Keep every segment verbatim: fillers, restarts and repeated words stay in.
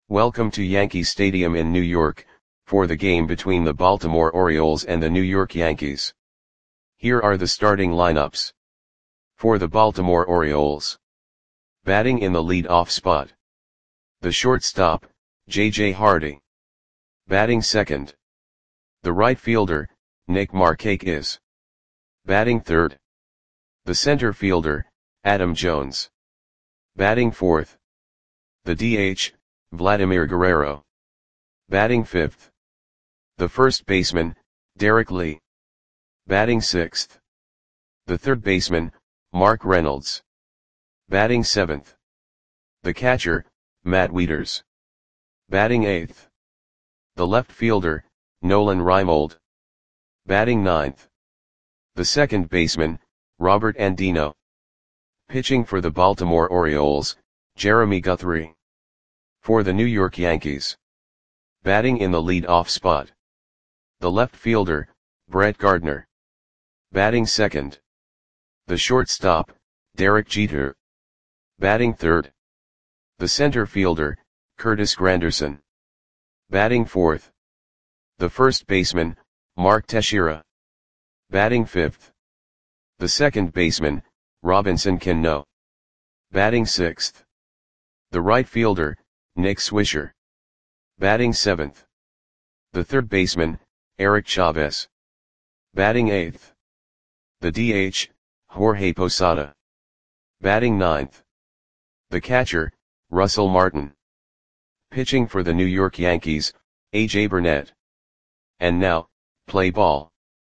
Welcome to Yankee Stadium in New York, for the game between the Baltimore Orioles and the New York Yankees. Here are the starting lineups. For the Baltimore Orioles. Batting in the lead-off spot. The shortstop, J J Hardy. Batting second. The right fielder, Nick Markakis. Batting third. The center fielder, Adam Jones. Batting fourth. The D H, Vladimir Guerrero. Batting fifth. The first baseman, Derek Lee. Batting sixth. The third baseman, Mark Reynolds. Batting seventh. The catcher, Matt Wieters. Batting eighth. The left fielder, Nolan Reimold. Batting ninth. The second baseman, Robert Andino. Pitching for the Baltimore Orioles, Jeremy Guthrie. For the New York Yankees. Batting in the lead-off spot. The left fielder, Brett Gardner. Batting second. The shortstop, Derek Jeter. Batting third. The center fielder, Curtis Granderson. Batting fourth. The first baseman, Mark Teixeira. Batting fifth. The second baseman, Robinson Cano. Batting sixth. The right fielder, Nick Swisher. Batting seventh. The third baseman, Eric Chavez. Batting eighth. The D H, Jorge Posada. Batting ninth. The catcher, Russell Martin. Pitching for the New York Yankees, A J Burnett. And now, play ball.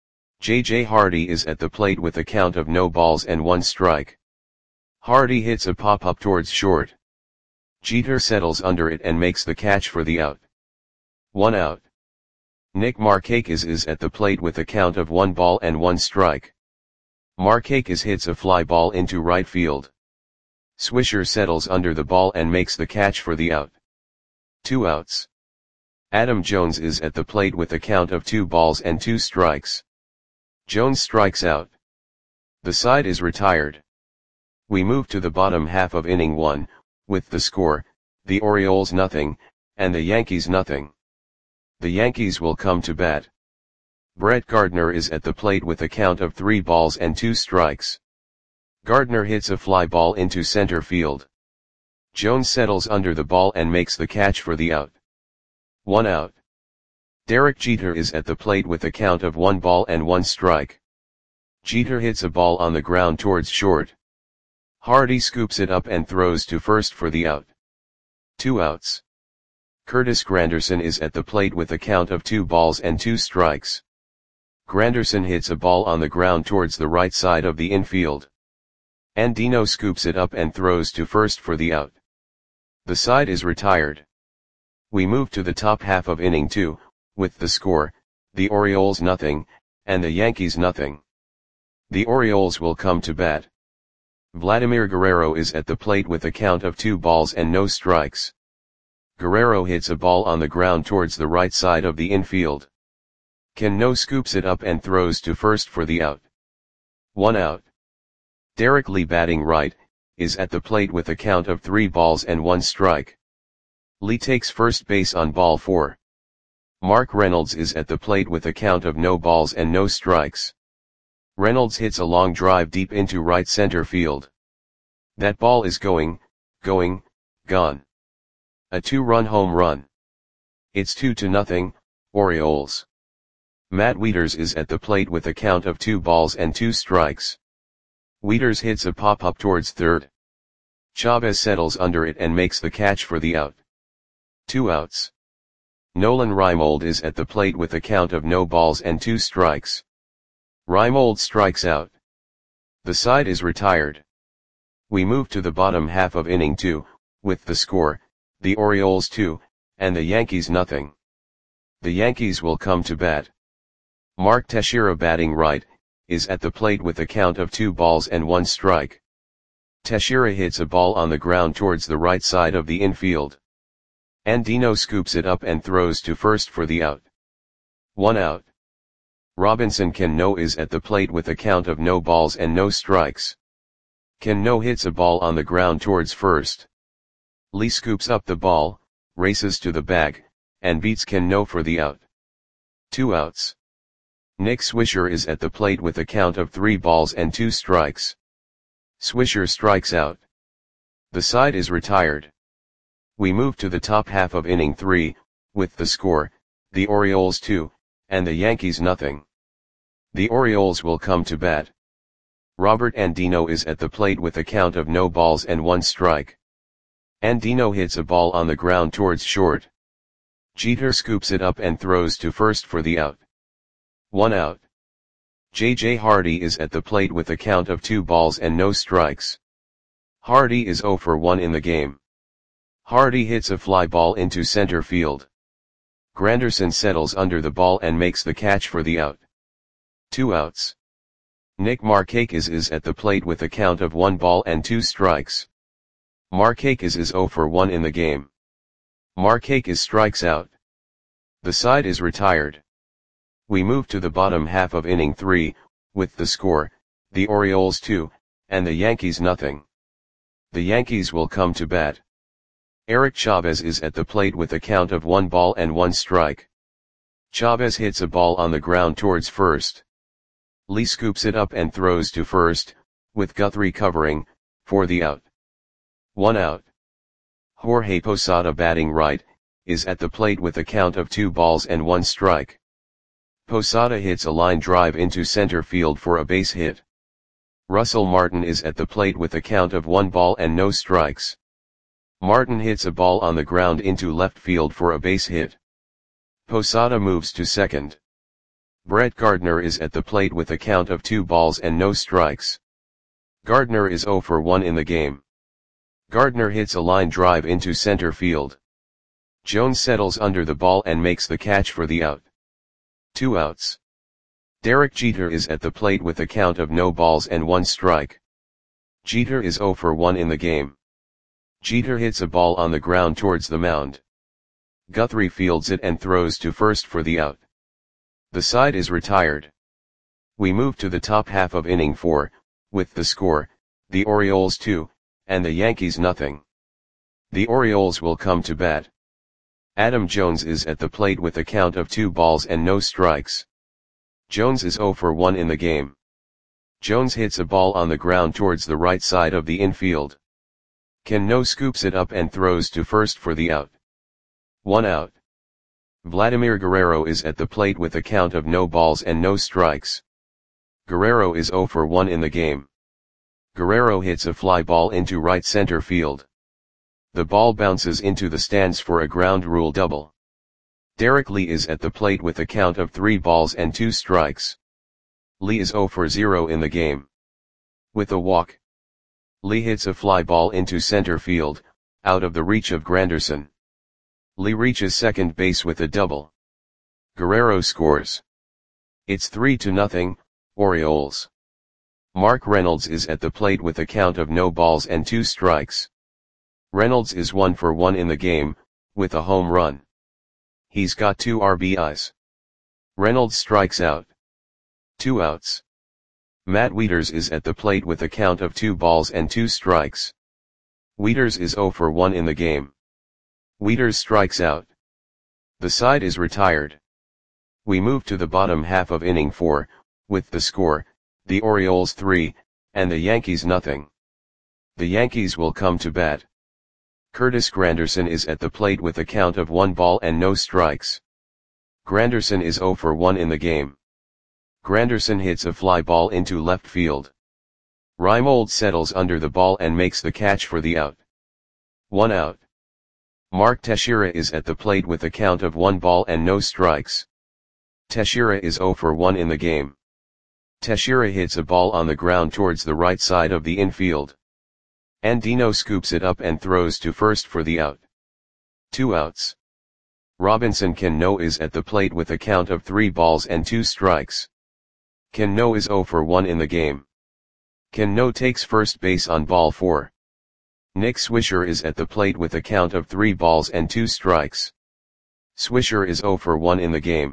J J Hardy is at the plate with a count of no balls and one strike. Hardy hits a pop-up towards short. Jeter settles under it and makes the catch for the out. One out. Nick Markakis is at the plate with a count of one ball and one strike. Markakis hits a fly ball into right field. Swisher settles under the ball and makes the catch for the out. Two outs. Adam Jones is at the plate with a count of two balls and two strikes. Jones strikes out. The side is retired. We move to the bottom half of inning one, with the score, the Orioles nothing, and the Yankees nothing. The Yankees will come to bat. Brett Gardner is at the plate with a count of three balls and two strikes. Gardner hits a fly ball into center field. Jones settles under the ball and makes the catch for the out. One out. Derek Jeter is at the plate with a count of one ball and one strike. Jeter hits a ball on the ground towards short. Hardy scoops it up and throws to first for the out. Two outs. Curtis Granderson is at the plate with a count of two balls and two strikes. Granderson hits a ball on the ground towards the right side of the infield. Andino scoops it up and throws to first for the out. The side is retired. We move to the top half of inning two, with the score, the Orioles nothing, and the Yankees nothing. The Orioles will come to bat. Vladimir Guerrero is at the plate with a count of two balls and no strikes. Guerrero hits a ball on the ground towards the right side of the infield. Cano scoops it up and throws to first for the out. One out. Derek Lee batting right, is at the plate with a count of three balls and one strike. Lee takes first base on ball four. Mark Reynolds is at the plate with a count of no balls and no strikes. Reynolds hits a long drive deep into right center field. That ball is going, going, gone. A two-run home run. It's two to nothing, Orioles. Matt Wieters is at the plate with a count of two balls and two strikes. Wieters hits a pop-up towards third. Chavez settles under it and makes the catch for the out. Two outs. Nolan Reimold is at the plate with a count of no balls and two strikes. Reimold strikes out. The side is retired. We move to the bottom half of inning two, with the score, the Orioles two, and the Yankees nothing. The Yankees will come to bat. Mark Teixeira batting right, is at the plate with a count of two balls and one strike. Teixeira hits a ball on the ground towards the right side of the infield. Andino scoops it up and throws to first for the out. One out. Robinson Cano is at the plate with a count of no balls and no strikes. Cano hits a ball on the ground towards first. Lee scoops up the ball, races to the bag, and beats Ken No for the out. Two outs. Nick Swisher is at the plate with a count of three balls and two strikes. Swisher strikes out. The side is retired. We move to the top half of inning three, with the score, the Orioles two, and the Yankees nothing. The Orioles will come to bat. Robert Andino is at the plate with a count of no balls and one strike. Andino hits a ball on the ground towards short. Jeter scoops it up and throws to first for the out. One out. J J Hardy is at the plate with a count of two balls and no strikes. Hardy is oh for one in the game. Hardy hits a fly ball into center field. Granderson settles under the ball and makes the catch for the out. Two outs. Nick Markakis is at the plate with a count of one ball and two strikes. Markakis is oh for one in the game. Markakis strikes out. The side is retired. We move to the bottom half of inning three, with the score, the Orioles two, and the Yankees nothing. The Yankees will come to bat. Eric Chavez is at the plate with a count of one ball and one strike. Chavez hits a ball on the ground towards first. Lee scoops it up and throws to first, with Guthrie covering, for the out. One out. Jorge Posada batting right, is at the plate with a count of two balls and one strike. Posada hits a line drive into center field for a base hit. Russell Martin is at the plate with a count of one ball and no strikes. Martin hits a ball on the ground into left field for a base hit. Posada moves to second. Brett Gardner is at the plate with a count of two balls and no strikes. Gardner is oh for one in the game. Gardner hits a line drive into center field. Jones settles under the ball and makes the catch for the out. Two outs. Derek Jeter is at the plate with a count of no balls and one strike. Jeter is oh for one in the game. Jeter hits a ball on the ground towards the mound. Guthrie fields it and throws to first for the out. The side is retired. We move to the top half of inning four, with the score, the Orioles two, and the Yankees nothing. The Orioles will come to bat. Adam Jones is at the plate with a count of two balls and no strikes. Jones is oh for one in the game. Jones hits a ball on the ground towards the right side of the infield. Ken No scoops it up and throws to first for the out. One out. Vladimir Guerrero is at the plate with a count of no balls and no strikes. Guerrero is oh for one in the game. Guerrero hits a fly ball into right center field. The ball bounces into the stands for a ground rule double. Derek Lee is at the plate with a count of three balls and two strikes. Lee is oh for zero in the game. With a walk, Lee hits a fly ball into center field, out of the reach of Granderson. Lee reaches second base with a double. Guerrero scores. It's three to nothing, Orioles. Mark Reynolds is at the plate with a count of no balls and two strikes. Reynolds is one for one in the game, with a home run. He's got two R B Is. Reynolds strikes out. Two outs. Matt Wieters is at the plate with a count of two balls and two strikes. Wieters is oh for one in the game. Wieters strikes out. The side is retired. We move to the bottom half of inning four, with the score, the Orioles three, and the Yankees nothing. The Yankees will come to bat. Curtis Granderson is at the plate with a count of one ball and no strikes. Granderson is oh for one in the game. Granderson hits a fly ball into left field. Reimold settles under the ball and makes the catch for the out. One out. Mark Teixeira is at the plate with a count of one ball and no strikes. Teixeira is oh for one in the game. Teixeira hits a ball on the ground towards the right side of the infield. Andino scoops it up and throws to first for the out. Two outs. Robinson Cano is at the plate with a count of three balls and two strikes. Cano is oh for one in the game. Cano takes first base on ball four. Nick Swisher is at the plate with a count of three balls and two strikes. Swisher is oh for one in the game.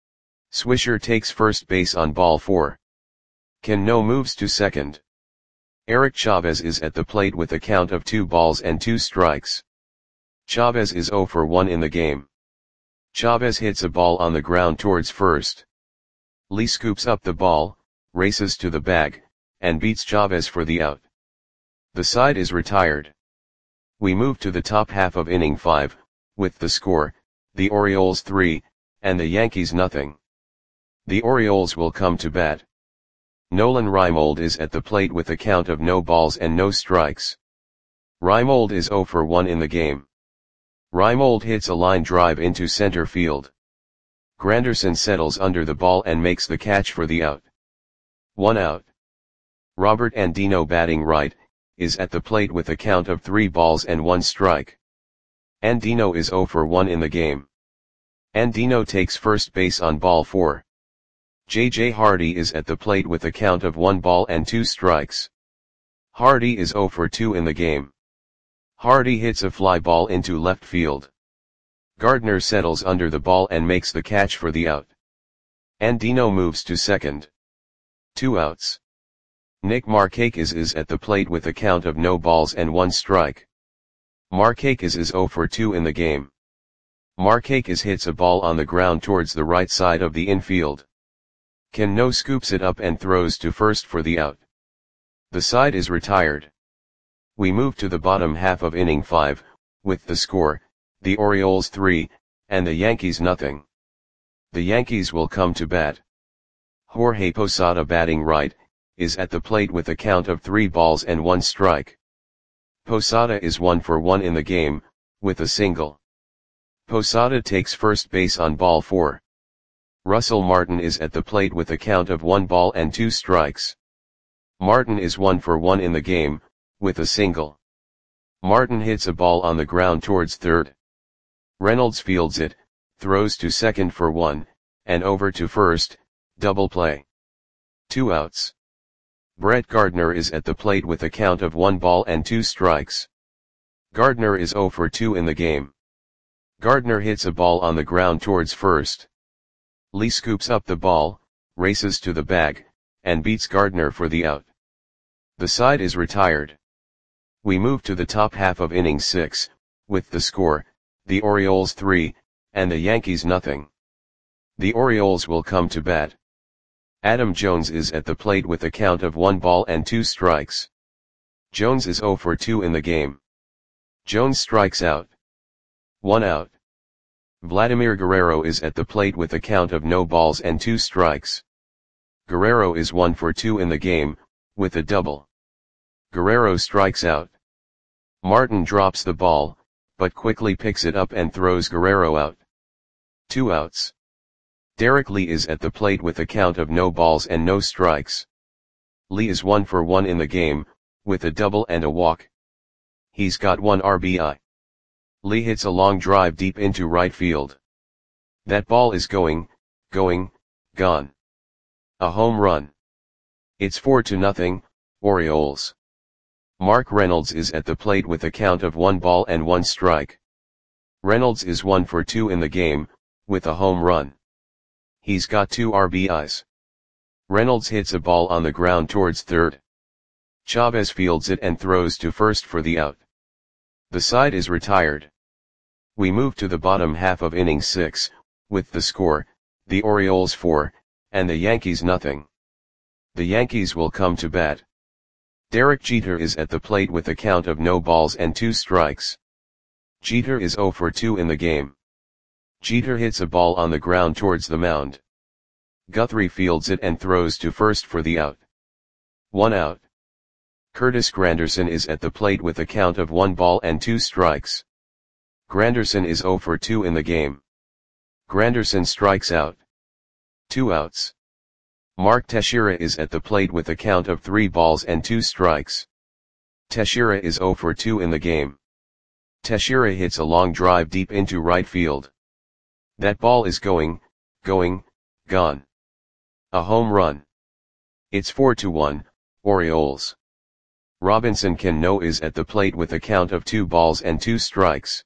Swisher takes first base on ball four. Cano moves to second. Eric Chavez is at the plate with a count of two balls and two strikes. Chavez is zero for one in the game. Chavez hits a ball on the ground towards first. Lee scoops up the ball, races to the bag, and beats Chavez for the out. The side is retired. We move to the top half of inning five, with the score, the Orioles three, and the Yankees nothing. The Orioles will come to bat. Nolan Reimold is at the plate with a count of no balls and no strikes. Reimold is zero for one in the game. Reimold hits a line drive into center field. Granderson settles under the ball and makes the catch for the out. One out. Robert Andino, batting right, is at the plate with a count of three balls and one strike. Andino is zero for one in the game. Andino takes first base on ball four. J J Hardy is at the plate with a count of one ball and two strikes. Hardy is zero for two in the game. Hardy hits a fly ball into left field. Gardner settles under the ball and makes the catch for the out. Andino moves to second. Two outs. Nick Markakis is at the plate with a count of no balls and one strike. Markakis is zero for two in the game. Markakis hits a ball on the ground towards the right side of the infield. Cano scoops it up and throws to first for the out. The side is retired. We move to the bottom half of inning five, with the score, the Orioles three, and the Yankees nothing. The Yankees will come to bat. Jorge Posada, batting right, is at the plate with a count of three balls and one strike. Posada is one for one in the game, with a single. Posada takes first base on ball four. Russell Martin is at the plate with a count of one ball and two strikes. Martin is one for one in the game, with a single. Martin hits a ball on the ground towards third. Reynolds fields it, throws to second for one, and over to first, double play. Two outs. Brett Gardner is at the plate with a count of one ball and two strikes. Gardner is zero for two in the game. Gardner hits a ball on the ground towards first. Lee scoops up the ball, races to the bag, and beats Gardner for the out. The side is retired. We move to the top half of inning six, with the score, the Orioles three, and the Yankees nothing. The Orioles will come to bat. Adam Jones is at the plate with a count of one ball and two strikes. Jones is zero for two in the game. Jones strikes out. One out. Vladimir Guerrero is at the plate with a count of no balls and two strikes. Guerrero is one for two in the game, with a double. Guerrero strikes out. Martin drops the ball, but quickly picks it up and throws Guerrero out. Two outs. Derek Lee is at the plate with a count of no balls and no strikes. Lee is one for one in the game, with a double and a walk. He's got one R B I. Lee hits a long drive deep into right field. That ball is going, going, gone. A home run. It's four to nothing, Orioles. Mark Reynolds is at the plate with a count of one ball and one strike. Reynolds is one for two in the game, with a home run. He's got two R B Is. Reynolds hits a ball on the ground towards third. Chavez fields it and throws to first for the out. The side is retired. We move to the bottom half of inning six, with the score, the Orioles four, and the Yankees nothing. The Yankees will come to bat. Derek Jeter is at the plate with a count of no balls and two strikes. Jeter is zero for two in the game. Jeter hits a ball on the ground towards the mound. Guthrie fields it and throws to first for the out. One out. Curtis Granderson is at the plate with a count of one ball and two strikes. Granderson is zero for two in the game. Granderson strikes out. Two outs. Mark Teixeira is at the plate with a count of three balls and two strikes. Teixeira is zero for two in the game. Teixeira hits a long drive deep into right field. That ball is going, going, gone. A home run. It's four to one, Orioles. Robinson Cano is at the plate with a count of two balls and two strikes.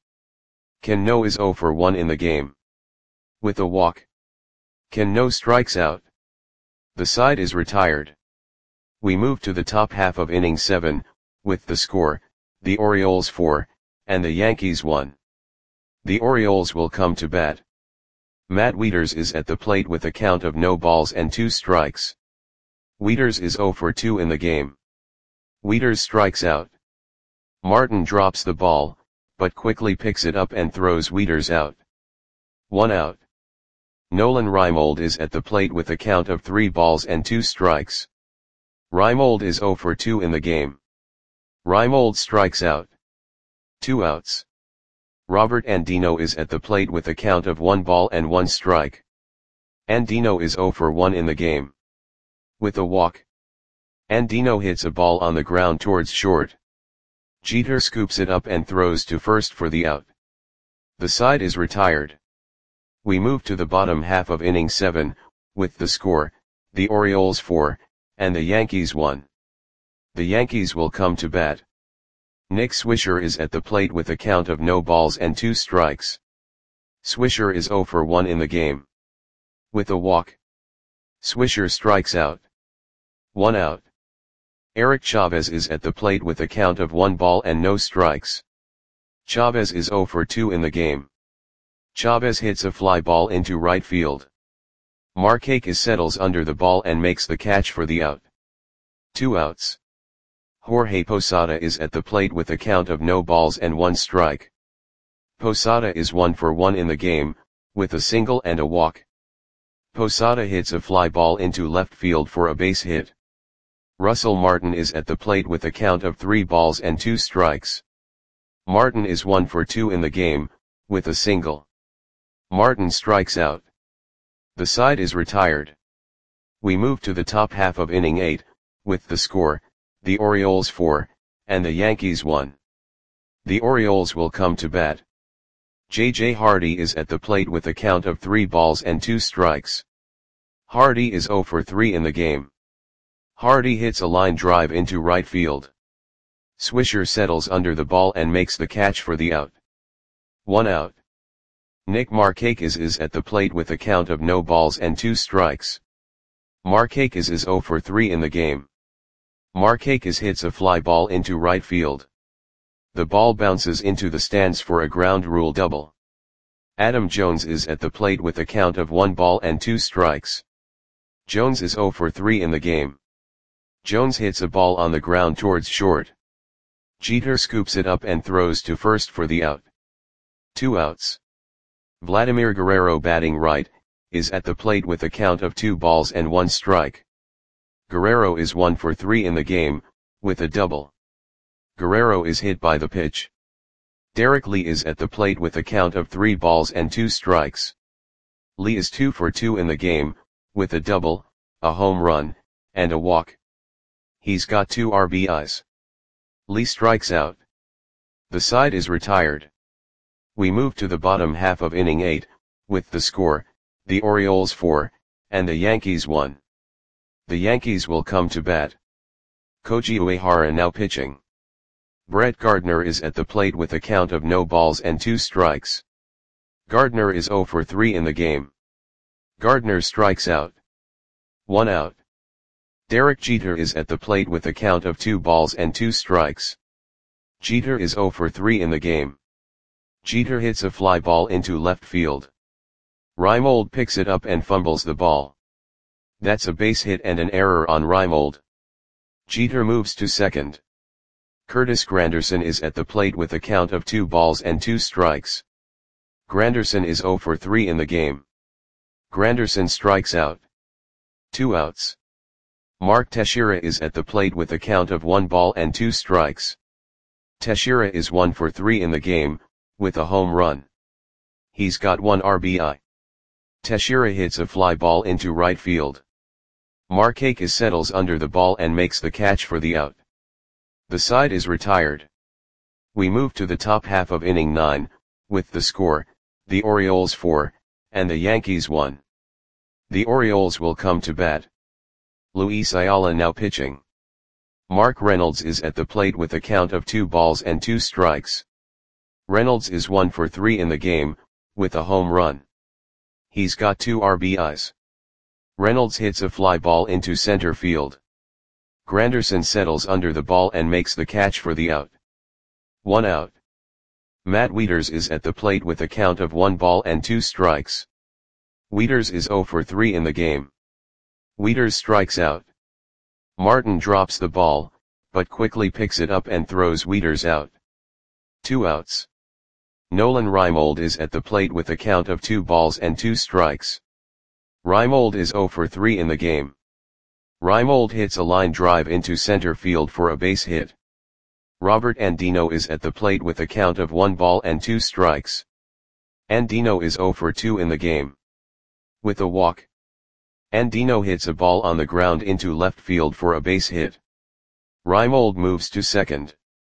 Cano is zero for one in the game. With a walk. Cano strikes out. The side is retired. We move to the top half of inning seven, with the score, the Orioles four, and the Yankees one. The Orioles will come to bat. Matt Wieters is at the plate with a count of no balls and two strikes. Wieters is zero for two in the game. Wieters strikes out. Martin drops the ball, but quickly picks it up and throws Wieters out. One out. Nolan Reimold is at the plate with a count of three balls and two strikes. Reimold is zero for two in the game. Reimold strikes out. Two outs. Robert Andino is at the plate with a count of one ball and one strike. Andino is zero for one in the game. With a walk, Andino hits a ball on the ground towards short. Jeter scoops it up and throws to first for the out. The side is retired. We move to the bottom half of inning seven, with the score, the Orioles four, and the Yankees one. The Yankees will come to bat. Nick Swisher is at the plate with a count of no balls and two strikes. Swisher is zero for one in the game. With a walk, Swisher strikes out. One out. Eric Chavez is at the plate with a count of one ball and no strikes. Chavez is zero for two in the game. Chavez hits a fly ball into right field. Markakis settles under the ball and makes the catch for the out. Two outs. Jorge Posada is at the plate with a count of no balls and one strike. Posada is one for one in the game, with a single and a walk. Posada hits a fly ball into left field for a base hit. Russell Martin is at the plate with a count of three balls and two strikes. Martin is one for two in the game, with a single. Martin strikes out. The side is retired. We move to the top half of inning eight, with the score, the Orioles four, and the Yankees one. The Orioles will come to bat. J J Hardy is at the plate with a count of three balls and two strikes. Hardy is zero for three in the game. Hardy hits a line drive into right field. Swisher settles under the ball and makes the catch for the out. One out. Nick Markakis is at the plate with a count of no balls and two strikes. Markakis is zero for three in the game. Markakis hits a fly ball into right field. The ball bounces into the stands for a ground rule double. Adam Jones is at the plate with a count of one ball and two strikes. Jones is zero for three in the game. Jones hits a ball on the ground towards short. Jeter scoops it up and throws to first for the out. Two outs. Vladimir Guerrero, batting right, is at the plate with a count of two balls and one strike. Guerrero is one for three in the game, with a double. Guerrero is hit by the pitch. Derek Lee is at the plate with a count of three balls and two strikes. Lee is two for two in the game, with a double, a home run, and a walk. He's got two R B Is. Lee strikes out. The side is retired. We move to the bottom half of inning eight, with the score, the Orioles four, and the Yankees one. The Yankees will come to bat. Koji Uehara now pitching. Brett Gardner is at the plate with a count of no balls and two strikes. Gardner is zero for three in the game. Gardner strikes out. One out. Derek Jeter is at the plate with a count of two balls and two strikes. Jeter is zero for three in the game. Jeter hits a fly ball into left field. Reimold picks it up and fumbles the ball. That's a base hit and an error on Reimold. Jeter moves to second. Curtis Granderson is at the plate with a count of two balls and two strikes. Granderson is zero for three in the game. Granderson strikes out. Two outs. Mark Teixeira is at the plate with a count of one ball and two strikes. Teixeira is one for three in the game, with a home run. He's got one R B I. Teixeira hits a fly ball into right field. Markakis settles under the ball and makes the catch for the out. The side is retired. We move to the top half of inning nine, with the score, the Orioles four, and the Yankees one. The Orioles will come to bat. Luis Ayala now pitching. Mark Reynolds is at the plate with a count of two balls and two strikes. Reynolds is one for three in the game, with a home run. He's got two R B Is. Reynolds hits a fly ball into center field. Granderson settles under the ball and makes the catch for the out. One out. Matt Wieters is at the plate with a count of one ball and two strikes. Wieters is zero for three in the game. Wieters strikes out. Martin drops the ball, but quickly picks it up and throws Wieters out. Two outs. Nolan Reimold is at the plate with a count of two balls and two strikes. Reimold is zero for three in the game. Reimold hits a line drive into center field for a base hit. Robert Andino is at the plate with a count of one ball and two strikes. Andino is zero for two in the game. With a walk, Andino hits a ball on the ground into left field for a base hit. Reimold moves to second.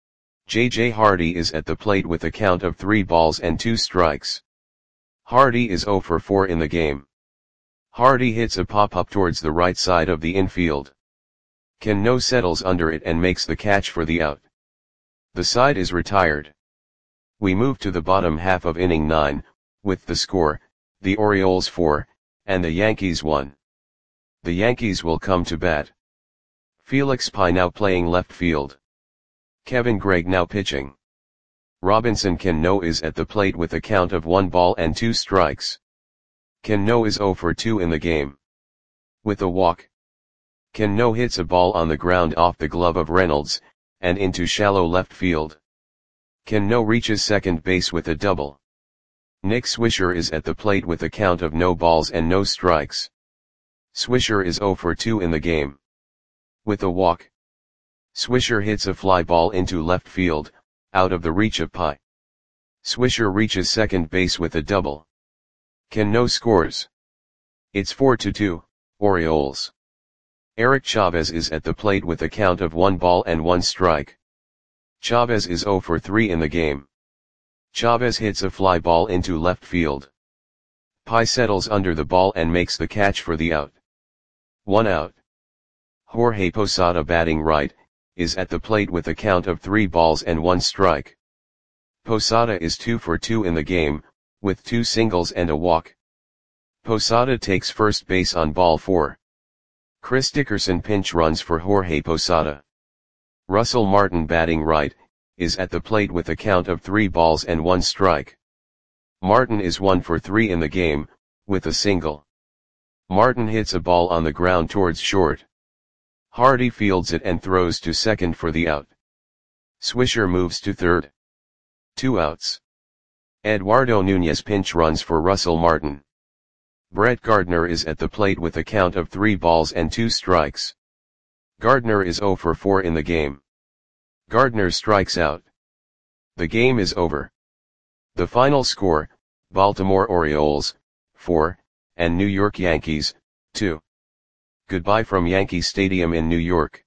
J J Hardy is at the plate with a count of three balls and two strikes. Hardy is zero for four in the game. Hardy hits a pop-up towards the right side of the infield. Cano settles under it and makes the catch for the out. The side is retired. We move to the bottom half of inning nine, with the score, the Orioles four, and the Yankees one. The Yankees will come to bat. Felix Pye now playing left field. Kevin Gregg now pitching. Robinson Cano is at the plate with a count of one ball and two strikes. Cano is zero for two in the game. With a walk, Cano hits a ball on the ground off the glove of Reynolds, and into shallow left field. Cano reaches second base with a double. Nick Swisher is at the plate with a count of no balls and no strikes. Swisher is zero for two in the game. With a walk, Swisher hits a fly ball into left field, out of the reach of Pye. Swisher reaches second base with a double. Cano scores. It's four to two, Orioles. Eric Chavez is at the plate with a count of one ball and one strike. Chavez is zero for three in the game. Chavez hits a fly ball into left field. Pye settles under the ball and makes the catch for the out. One out. Jorge Posada batting right, is at the plate with a count of three balls and one strike. Posada is two for two in the game, with two singles and a walk. Posada takes first base on ball four. Chris Dickerson pinch runs for Jorge Posada. Russell Martin batting right, is at the plate with a count of three balls and one strike. Martin is one for three in the game, with a single. Martin hits a ball on the ground towards short. Hardy fields it and throws to second for the out. Swisher moves to third. Two outs. Eduardo Nunez pinch runs for Russell Martin. Brett Gardner is at the plate with a count of three balls and two strikes. Gardner is zero for four in the game. Gardner strikes out. The game is over. The final score, Baltimore Orioles, four, and New York Yankees, two. Goodbye from Yankee Stadium in New York.